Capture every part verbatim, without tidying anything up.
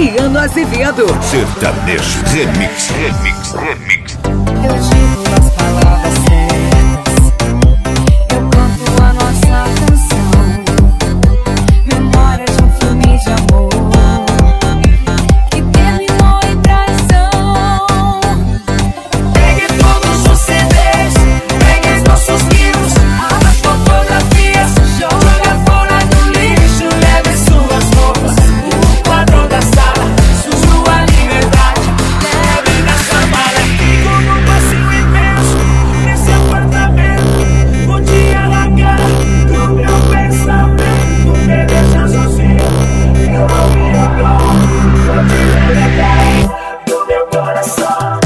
Adriano Azevedo. Sertanejo Remix, Remix, Remix. Eu digo as palavras certas, eu canto a nossa canção. Memória de um filme de amor que terminou em traição. Pegue todos os C Ds, pegue os nossos livros, as fotografias, joga fora do lixo, leve suas roupas, o quadro da sala, sua liberdade, leve na sua mala. Como um passeio imenso nesse apartamento, vou te alagar no meu pensamento. Me deixa sozinho, eu vou me jogar, vou te levar no meu coração.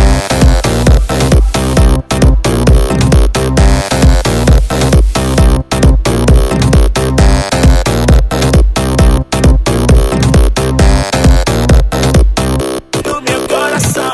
No meu coração.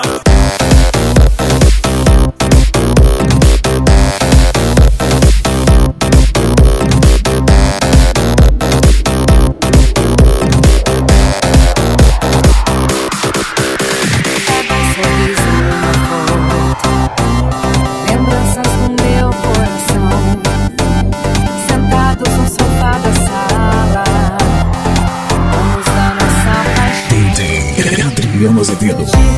Sorriso no meu rosto, lembranças no meu coração, sentados no sofá da sala, vamos dar nossa paixão. D J Adriano Azevedo.